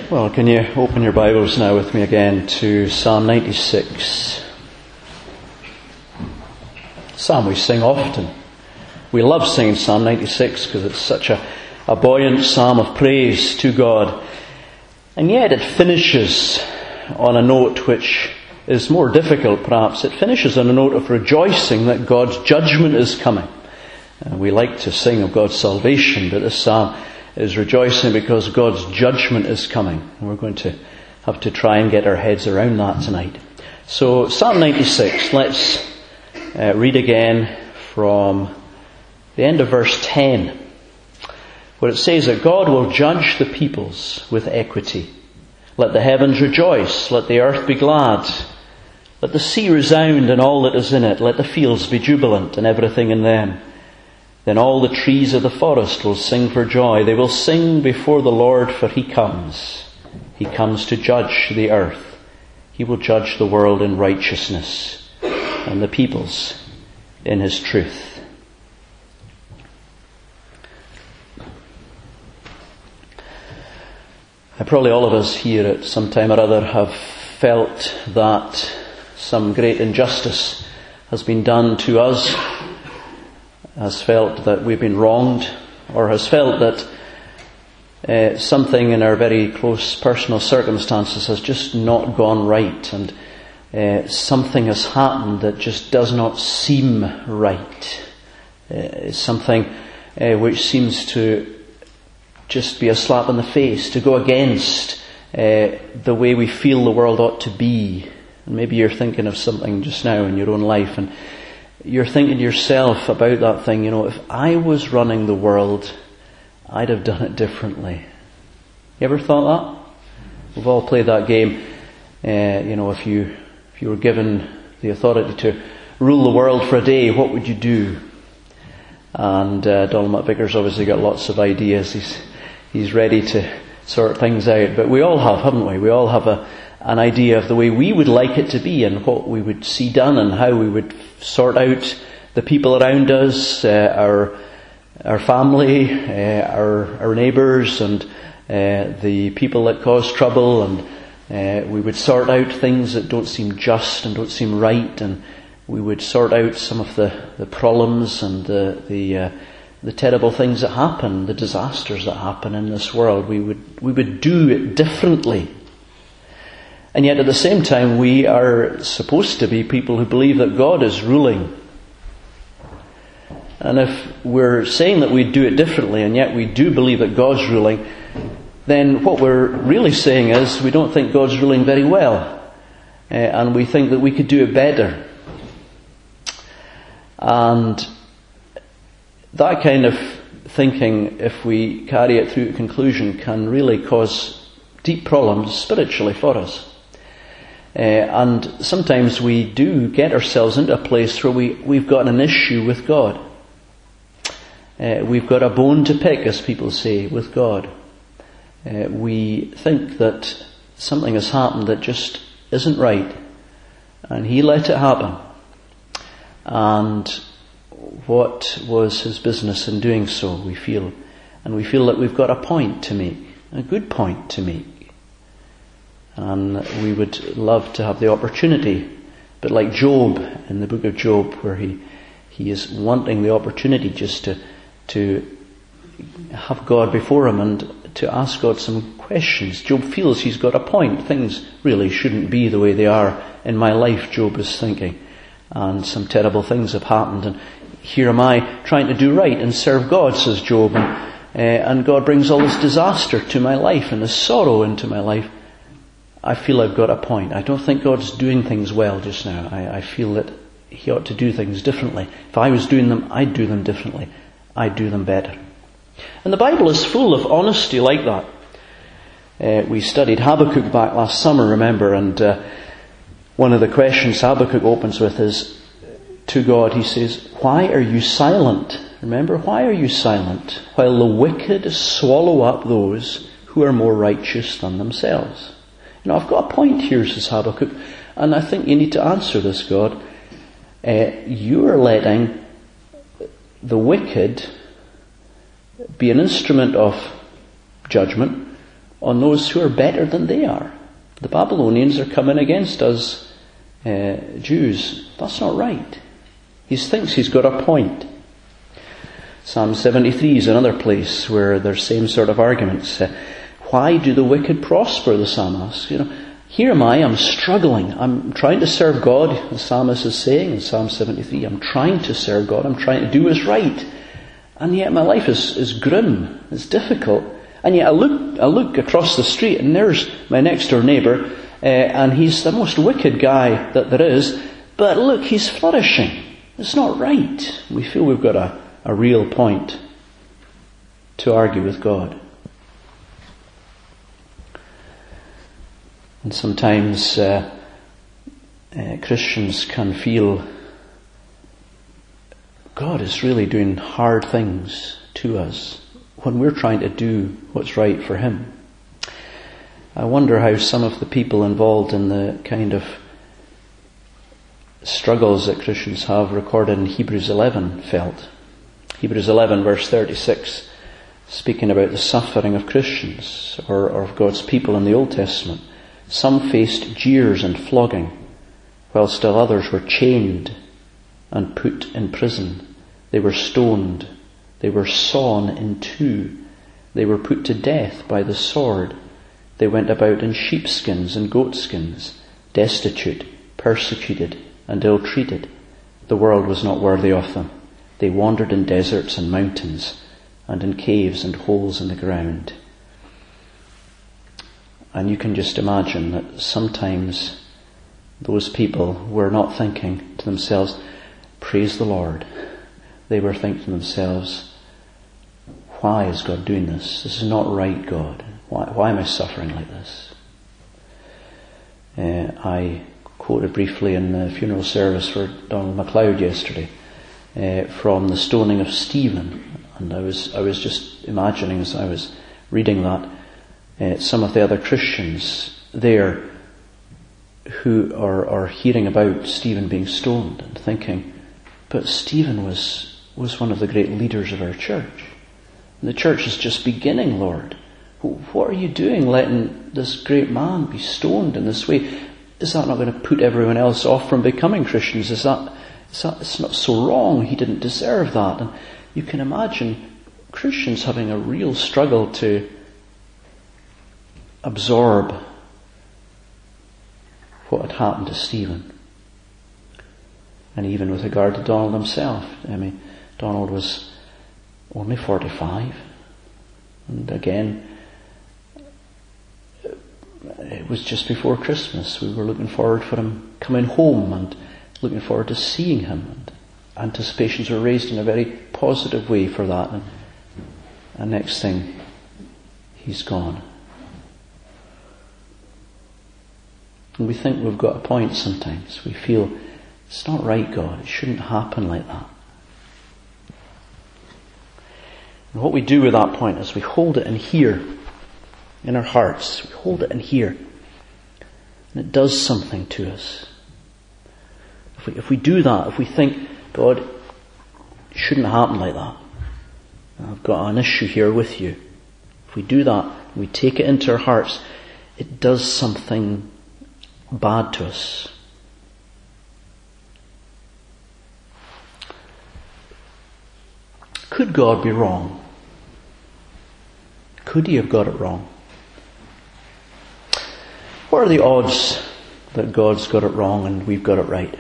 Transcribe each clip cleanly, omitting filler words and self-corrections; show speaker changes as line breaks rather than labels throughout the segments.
Well, can you open your Bibles now with me again to Psalm 96? Psalm we sing often. We love singing Psalm 96 because it's such a buoyant psalm of praise to God. And yet it finishes on a note which is more difficult perhaps. It finishes on a note of rejoicing that God's judgment is coming. We like to sing of God's salvation, but this psalm is rejoicing because God's judgment is coming. And we're going to have to try and get our heads around that tonight. So Psalm 96, let's read again from the end of verse 10, where it says that God will judge the peoples with equity. Let the heavens rejoice, let the earth be glad, let the sea resound and all that is in it, let the fields be jubilant and everything in them. Then all the trees of the forest will sing for joy. They will sing before the Lord, for He comes. He comes to judge the earth. He will judge the world in righteousness and the peoples in His truth. Probably all of us here at some time or other have felt that some great injustice has been done to us, has felt that we've been wronged, or has felt that something in our very close personal circumstances has just not gone right, and something has happened that just does not seem right. Something which seems to just be a slap in the face, to go against the way we feel the world ought to be. And maybe you're thinking of something just now in your own life, and you're thinking to yourself about that thing, if I was running the world, I'd have done it differently. You ever thought that? We've all played that game. If you were given the authority to rule the world for a day, what would you do? And Donald McVicker's obviously got lots of ideas. He's ready to sort things out. But we all have, haven't we? We all have an idea of the way we would like it to be and what we would see done and how we would sort out the people around us, our family, our neighbours, and the people that cause trouble, and we would sort out things that don't seem just and don't seem right, and we would sort out some of the problems and the terrible things that happen, the disasters that happen in this world. We would do it differently. And yet at the same time, we are supposed to be people who believe that God is ruling. And if we're saying that we do it differently, and yet we do believe that God's ruling, then what we're really saying is we don't think God's ruling very well. And we think that we could do it better. And that kind of thinking, if we carry it through to conclusion, can really cause deep problems spiritually for us. And sometimes we do get ourselves into a place where we've got an issue with God. We've got a bone to pick, as people say, with God. We think that something has happened that just isn't right, and He let it happen. And what was His business in doing so, we feel. And we feel that we've got a point to make, a good point to make. And we would love to have the opportunity, but like Job in the book of Job, where he is wanting the opportunity just to have God before him and to ask God some questions. Job feels he's got a point. Things really shouldn't be the way they are in my life, Job is thinking. And some terrible things have happened, and here am I trying to do right and serve God, says Job, and God brings all this disaster to my life and this sorrow into my life. I feel I've got a point. I don't think God's doing things well just now. I feel that He ought to do things differently. If I was doing them, I'd do them differently. I'd do them better. And the Bible is full of honesty like that. We studied Habakkuk back last summer, remember, and one of the questions Habakkuk opens with is to God. He says, "Why are you silent?" Remember, why are you silent while the wicked swallow up those who are more righteous than themselves? I've got a point here, says Habakkuk, and I think you need to answer this, God. You are letting the wicked be an instrument of judgment, on those who are better than they are. The Babylonians are coming against us Jews. That's not right. He thinks he's got a point. Psalm 73 is another place where there's same sort of arguments. Why do the wicked prosper, the psalmist asks. Here am I, I'm struggling. I'm trying to serve God, the psalmist is saying in Psalm 73. I'm trying to serve God. I'm trying to do what's right. And yet my life is grim. It's difficult. And yet I look across the street and there's my next door neighbour, and he's the most wicked guy that there is. But look, he's flourishing. It's not right. We feel we've got a real point to argue with God. And sometimes Christians can feel God is really doing hard things to us when we're trying to do what's right for Him. I wonder how some of the people involved in the kind of struggles that Christians have recorded in Hebrews 11 felt. Hebrews 11 verse 36, speaking about the suffering of Christians or of God's people in the Old Testament. Some faced jeers and flogging, while still others were chained and put in prison. They were stoned. They were sawn in two. They were put to death by the sword. They went about in sheepskins and goatskins, destitute, persecuted, and ill-treated. The world was not worthy of them. They wandered in deserts and mountains, and in caves and holes in the ground. And you can just imagine that sometimes those people were not thinking to themselves, praise the Lord. They were thinking to themselves, why is God doing this? This is not right, God. Why am I suffering like this? I quoted briefly in the funeral service for Donald MacLeod yesterday from the stoning of Stephen. And I was just imagining as I was reading that, some of the other Christians there who are hearing about Stephen being stoned and thinking, but Stephen was one of the great leaders of our church. And the church is just beginning, Lord. What are you doing letting this great man be stoned in this way? Is that not going to put everyone else off from becoming Christians? It's not so wrong. He didn't deserve that. And you can imagine Christians having a real struggle to absorb what had happened to Stephen. And even with regard to Donald himself. I mean, Donald was only 45. And again, it was just before Christmas. We were looking forward for him coming home and looking forward to seeing him. And anticipations were raised in a very positive way for that. And next thing, he's gone. And we think we've got a point sometimes. We feel, it's not right, God. It shouldn't happen like that. And what we do with that point is we hold it in here, in our hearts. We hold it in here. And it does something to us. If we do that, if we think, God, it shouldn't happen like that. I've got an issue here with you. If we do that, we take it into our hearts, it does something bad to us. Could God be wrong? Could He have got it wrong? What are the odds that God's got it wrong and we've got it right?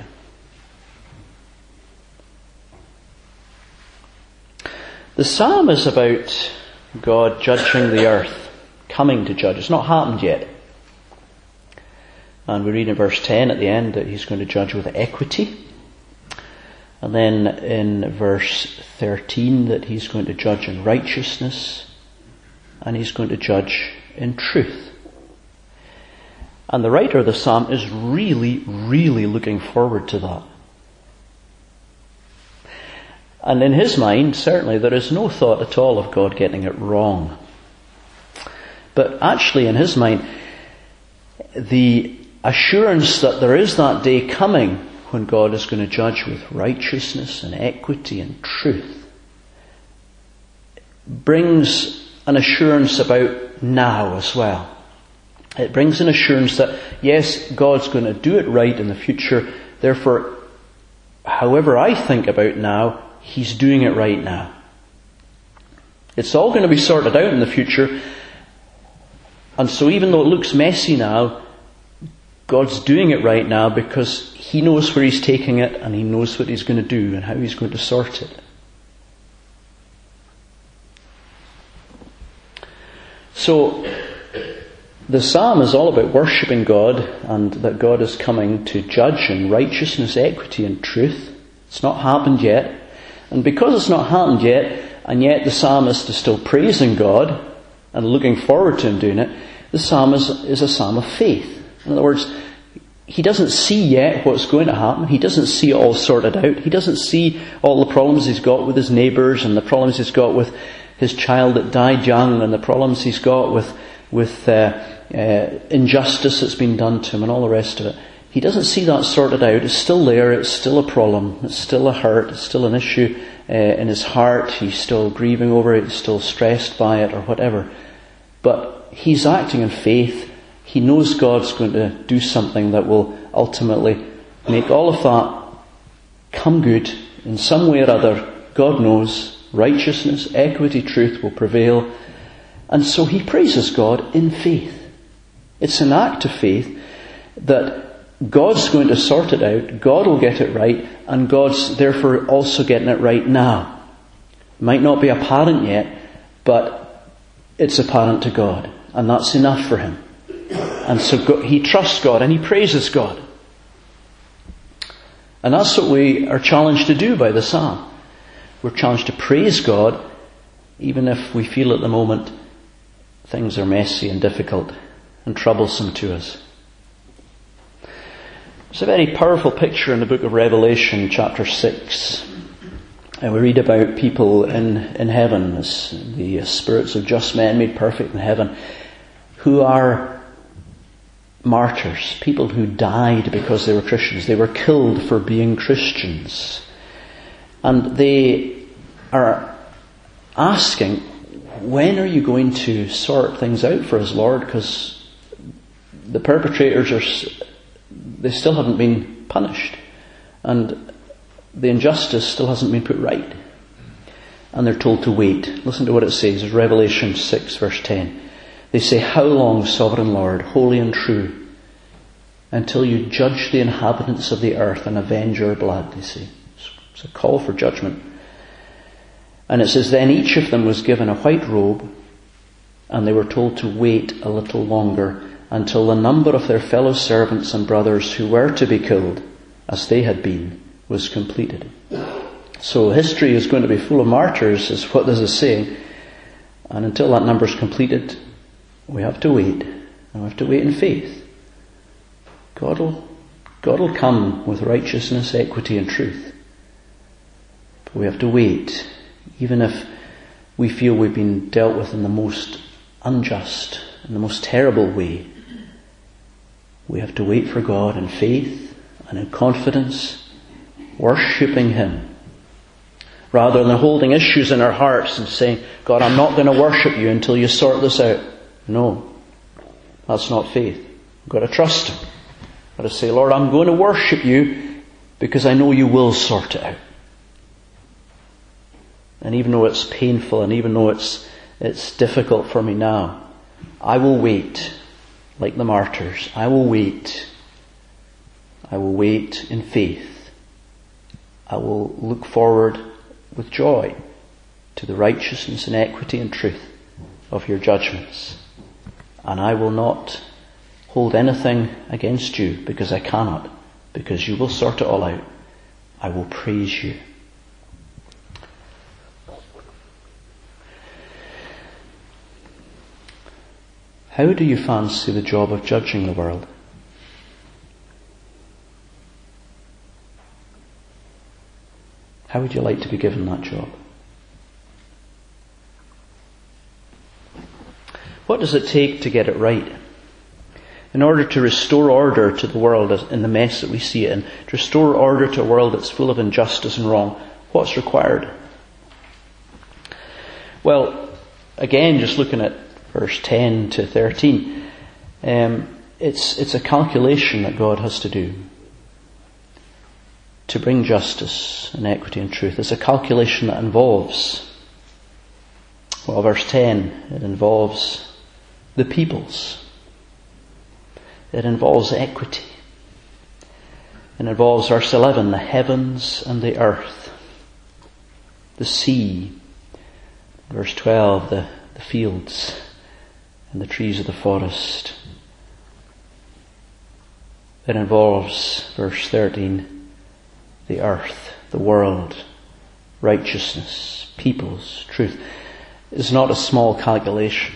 The psalm is about God judging the earth, coming to judge. It's not happened yet. And we read in verse 10 at the end that He's going to judge with equity. And then in verse 13 that He's going to judge in righteousness. And He's going to judge in truth. And the writer of the psalm is really, really looking forward to that. And in his mind, certainly, there is no thought at all of God getting it wrong. But actually, in his mind, the assurance that there is that day coming when God is going to judge with righteousness and equity and truth brings an assurance about now as well. It brings an assurance that, yes, God's going to do it right in the future. Therefore, however I think about now, He's doing it right now. It's all going to be sorted out in the future. And so even though it looks messy now, God's doing it right now because He knows where He's taking it and He knows what He's going to do and how He's going to sort it. So, the psalm is all about worshipping God and that God is coming to judge in righteousness, equity and truth. It's not happened yet. And because it's not happened yet, and yet the psalmist is still praising God and looking forward to Him doing it, the psalm is a psalm of faith. In other words, he doesn't see yet what's going to happen. He doesn't see it all sorted out. He doesn't see all the problems he's got with his neighbours and the problems he's got with his child that died young and the problems he's got with injustice that's been done to him and all the rest of it. He doesn't see that sorted out. It's still there. It's still a problem. It's still a hurt. It's still an issue in his heart. He's still grieving over it. He's still stressed by it or whatever. But he's acting in faith. He knows God's going to do something that will ultimately make all of that come good in some way or other. God knows righteousness, equity, truth will prevail. And so he praises God in faith. It's an act of faith that God's going to sort it out, God will get it right, and God's therefore also getting it right now. It might not be apparent yet, but it's apparent to God, and that's enough for him. And so he trusts God and he praises God. And that's what we are challenged to do by the psalm. We're challenged to praise God, even if we feel at the moment things are messy and difficult and troublesome to us. There's a very powerful picture in the book of Revelation, chapter 6. And we read about people in heaven, the spirits of just men made perfect in heaven, who are martyrs, people who died because they were Christians. They were killed for being Christians. And they are asking, when are you going to sort things out for us, Lord? Because the perpetrators they still haven't been punished. And the injustice still hasn't been put right. And they're told to wait. Listen to what it says. It's Revelation 6 verse 10. They say, "How long, Sovereign Lord, holy and true, until you judge the inhabitants of the earth and avenge our blood?" They say. It's a call for judgment. And it says, "Then each of them was given a white robe, and they were told to wait a little longer until the number of their fellow servants and brothers who were to be killed, as they had been, was completed." So history is going to be full of martyrs, is what this is saying. And until that number is completed, we have to wait. And we have to wait in faith. God will come with righteousness, equity and truth. But we have to wait, even if we feel we've been dealt with in the most unjust, in the most terrible way. We have to wait for God in faith and in confidence, worshipping Him. Rather than holding issues in our hearts and saying, "God, I'm not going to worship you until you sort this out." No, that's not faith. We've got to trust Him. We've got to say, "Lord, I'm going to worship you because I know you will sort it out." And even though it's painful and even though it's difficult for me now, I will wait. Like the martyrs, I will wait. I will wait in faith. I will look forward with joy to the righteousness and equity and truth of your judgments. And I will not hold anything against you because I cannot, because you will sort it all out. I will praise you. How do you fancy the job of judging the world? How would you like to be given that job? What does it take to get it right? In order to restore order to the world in the mess that we see it in, to restore order to a world that's full of injustice and wrong, what's required? Well, again, just looking at verse 10 to 13. It's a calculation that God has to do to bring justice and equity and truth. It's a calculation that involves, well, verse 10, it involves the peoples. It involves equity. It involves, verse 11, the heavens and the earth, the sea, verse 12, the fields and the trees of the forest. It involves, verse 13, the earth, the world, righteousness, peoples, truth. It's not a small calculation.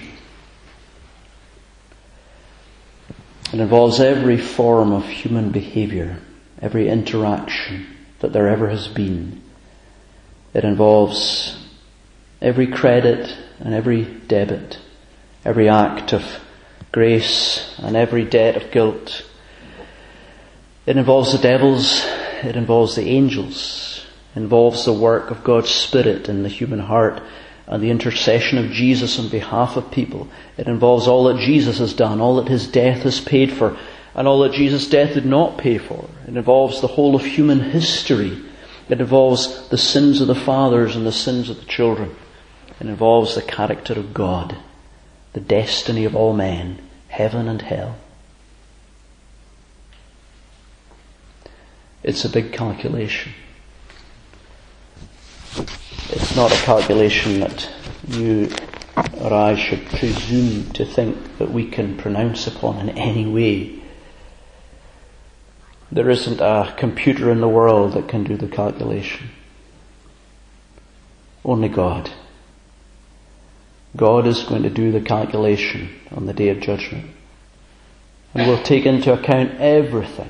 It involves every form of human behavior, every interaction that there ever has been. It involves every credit and every debit, every act of grace and every debt of guilt. It involves the devils, it involves the angels, it involves the work of God's Spirit in the human heart and the intercession of Jesus on behalf of people. It involves all that Jesus has done, all that his death has paid for, and all that Jesus' death did not pay for. It involves the whole of human history. It involves the sins of the fathers and the sins of the children. It involves the character of God, the destiny of all men, heaven and hell. It's a big calculation. It's not a calculation that you or I should presume to think that we can pronounce upon in any way. There isn't a computer in the world that can do the calculation. Only God. God is going to do the calculation on the day of judgment. And will take into account everything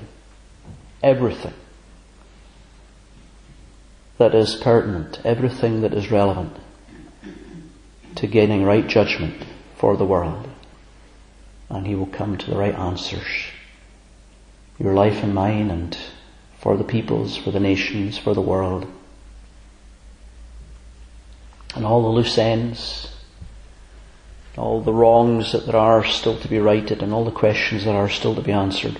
that is pertinent, everything that is relevant to gaining right judgment for the world. And he will come to the right answers. Your life and mine, and for the peoples, for the nations, for the world. And all the loose ends, all the wrongs that there are still to be righted, and all the questions that are still to be answered.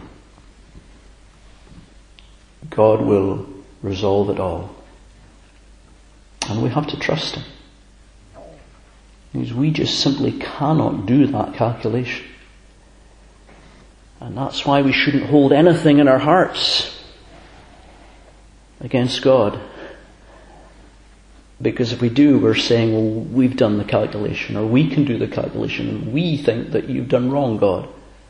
God will resolve it all. And we have to trust him. Because we just simply cannot do that calculation. And that's why we shouldn't hold anything in our hearts against God. Because if we do, we're saying, well, we've done the calculation, or we can do the calculation, and we think that you've done wrong, God.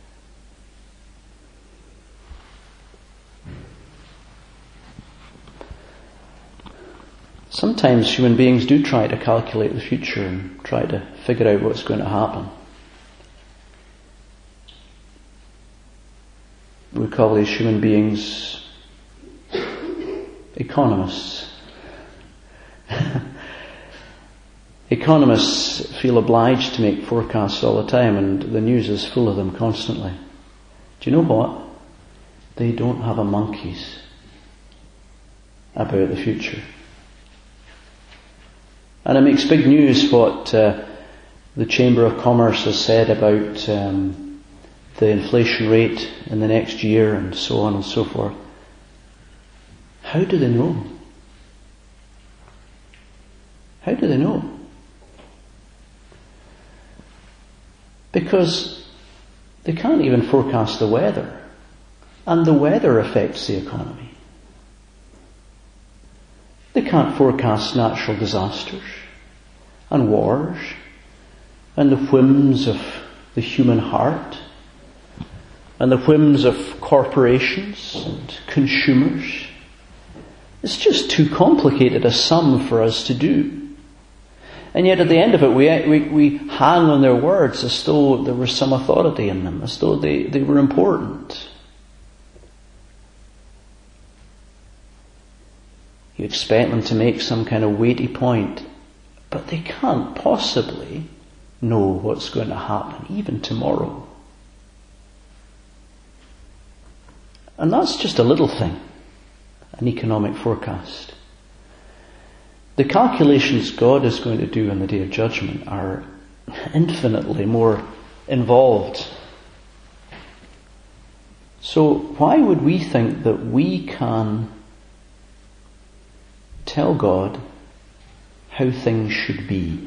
Sometimes human beings do try to calculate the future and try to figure out what's going to happen. We call these human beings economists. Economists feel obliged to make forecasts all the time, and the news is full of them constantly. Do you know what? They don't have a monkey's about the future. And it makes big news what the Chamber of Commerce has said about the inflation rate in the next year and so on and so forth. How do they know? How do they know? Because they can't even forecast the weather. And the weather affects the economy. They can't forecast natural disasters and wars and the whims of the human heart and the whims of corporations and consumers. It's just too complicated a sum for us to do. And yet at the end of it, we hang on their words as though there was some authority in them, as though they were important. You expect them to make some kind of weighty point, but they can't possibly know what's going to happen, even tomorrow. And that's just a little thing, an economic forecast. The calculations God is going to do on the day of judgment are infinitely more involved. So why would we think that we can tell God how things should be?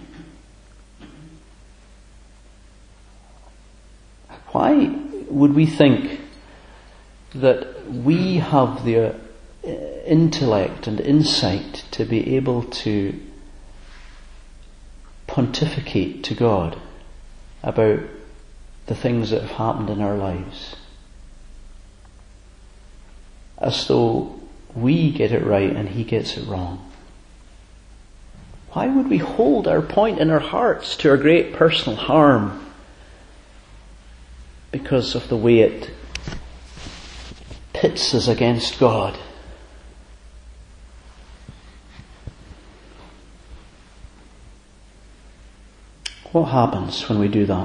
Why would we think that we have the intellect and insight to be able to pontificate to God about the things that have happened in our lives, as though we get it right and He gets it wrong? Why would we hold our point in our hearts to our great personal harm because of the way it pits us against God? What happens when we do that?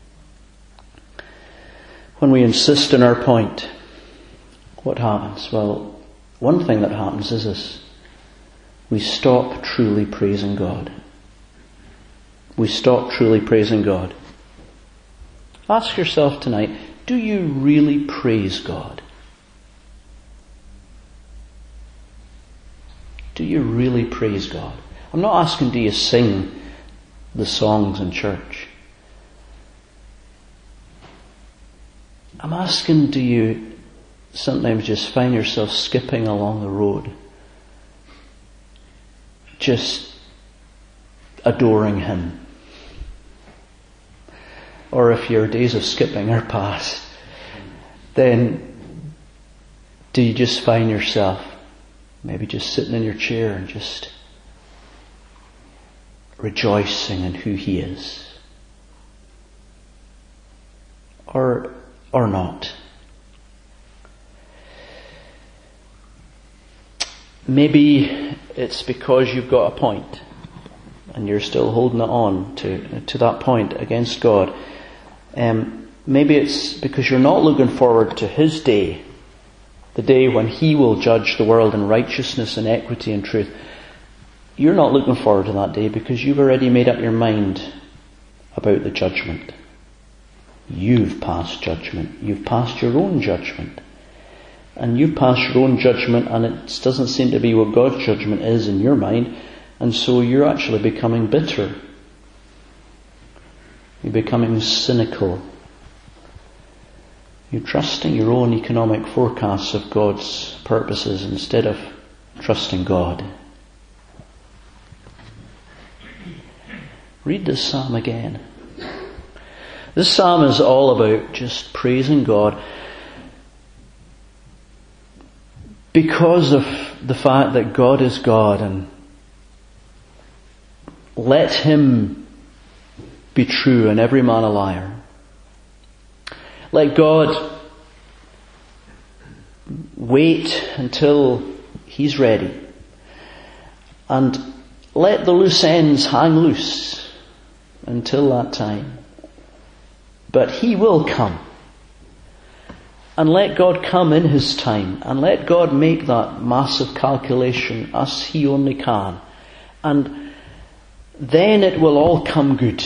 When we insist on our point, what happens? Well, one thing that happens is this: we stop truly praising God. We stop truly praising God. Ask yourself tonight, do you really praise God? Do you really praise God? I'm not asking, do you sing the songs in church? I'm asking, do you sometimes just find yourself skipping along the road, just adoring Him? Or if your days of skipping are past, then do you just find yourself maybe just sitting in your chair and just rejoicing in who He is? Or not? Maybe it's because you've got a point and you're still holding it on to that point against God. Maybe it's because you're not looking forward to His day, the day when He will judge the world in righteousness and equity and truth. You're not looking forward to that day because you've already made up your mind about the judgment. You've passed judgment. You've passed your own judgment. And you've passed your own judgment, and it doesn't seem to be what God's judgment is in your mind, and so you're actually becoming bitter. You're becoming cynical. You're trusting your own economic forecasts of God's purposes instead of trusting God. Read this psalm again. This psalm is all about just praising God because of the fact that God is God, and let Him be true and every man a liar. Let God wait until He's ready, and let the loose ends hang loose until that time. But He will come. And let God come in His time. And let God make that massive calculation as He only can. And then it will all come good.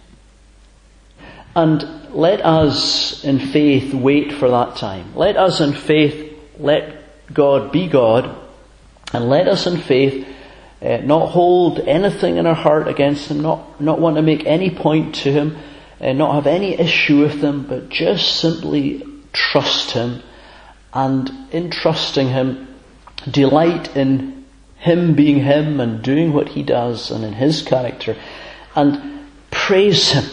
And let us in faith wait for that time. Let us in faith let God be God. And let us in faith not hold anything in our heart against Him. Not want to make any point to Him. Not have any issue with Him. But just simply trust Him, and in trusting Him, delight in Him being Him and doing what He does and in His character, and praise Him.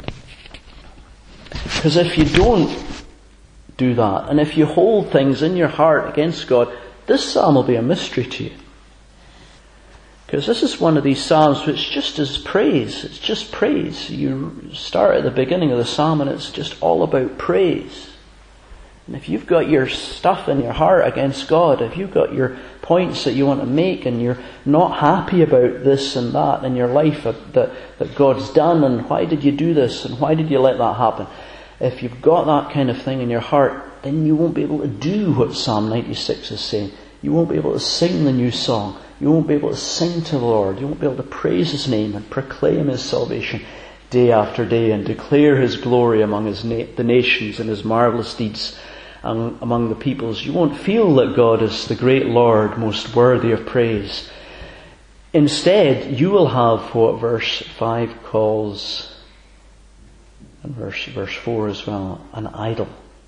Because if you don't do that, and if you hold things in your heart against God, this psalm will be a mystery to you. Because this is one of these psalms which just is praise. It's just praise. You start at the beginning of the psalm and it's just all about praise. And if you've got your stuff in your heart against God, if you've got your points that you want to make and you're not happy about this and that in your life that God's done, and why did you do this and why did you let that happen? If you've got that kind of thing in your heart, then you won't be able to do what Psalm 96 is saying. You won't be able to sing the new song. You won't be able to sing to the Lord. You won't be able to praise His name and proclaim His salvation. day after day and declare his glory among the nations and his marvellous deeds among the peoples, you won't feel that God is the great Lord, most worthy of praise. Instead, you will have what verse 5 calls, and verse 4 as well, an idol,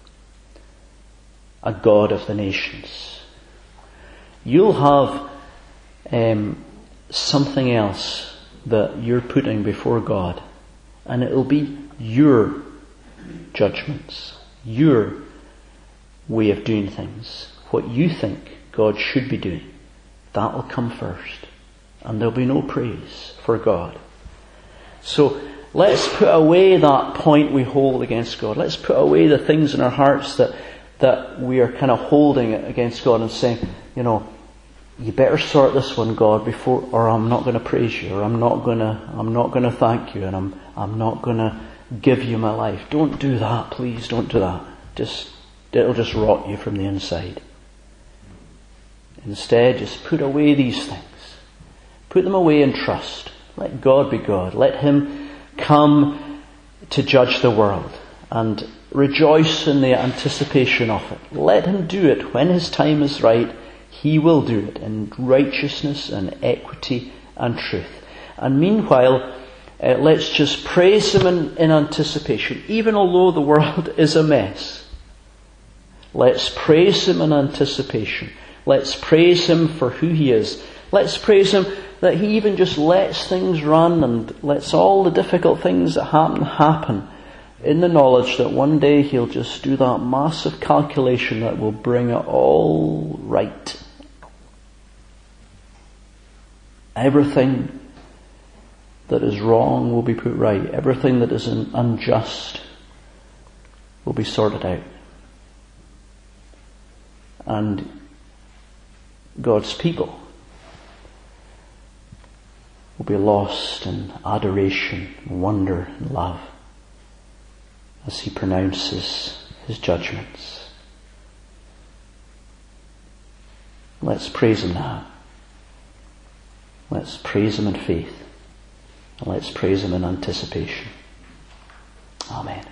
a god of the nations. You'll have something else that you're putting before God, and it'll be your judgments, your way of doing things, what you think God should be doing. That will come first, and there'll be no praise for God. So let's put away that point we hold against God. Let's put away the things in our hearts that we are kind of holding against God and saying, you better sort this one, God, before, or I'm not going to praise you, or I'm not going to thank you, and I'm not going to give you my life. Don't do that, please. Don't do that. It'll just rot you from the inside. Instead, just put away these things. Put them away and trust. Let God be God. Let him come to judge the world, and rejoice in the anticipation of it. Let him do it when his time is right. He will do it in righteousness and equity and truth. And meanwhile, let's just praise him in anticipation, even although the world is a mess. Let's praise him in anticipation. Let's praise him for who he is. Let's praise him that he even just lets things run and lets all the difficult things that happen in the knowledge that one day he'll just do that massive calculation that will bring it all right. Everything that is wrong will be put right. Everything that is unjust will be sorted out. And God's people will be lost in adoration, wonder, and love as he pronounces his judgments. Let's praise him now. Let's praise him in faith. And let's praise him in anticipation. Amen.